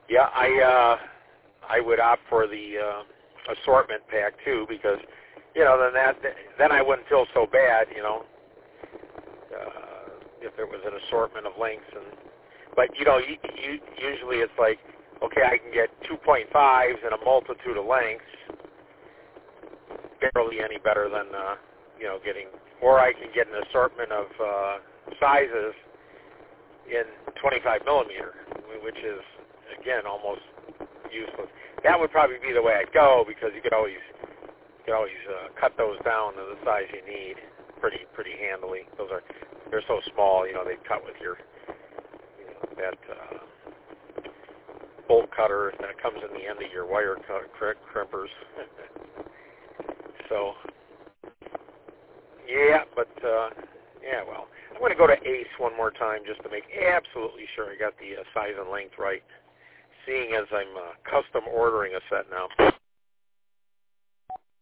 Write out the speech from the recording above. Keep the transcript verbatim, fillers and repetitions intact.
Yeah, I uh, I would opt for the uh, assortment pack too, because you know then that then I wouldn't feel so bad, you know, uh, if there was an assortment of lengths. And but you know, you, you, usually it's like, okay, I can get two point fives and a multitude of lengths, barely any better than uh, you know getting, or I can get an assortment of uh, sizes in twenty-five millimeter, which is again almost useless. That would probably be the way I'd go, because you could always you could always uh, cut those down to the size you need pretty pretty handily. Those are they're so small, you know, they cut with your you know, that uh, bolt cutter that comes in the end of your wire crimpers. So yeah, but uh, yeah, well, I'm going to go to Ace one more time just to make absolutely sure I got the uh, size and length right, seeing as I'm uh, custom ordering a set now.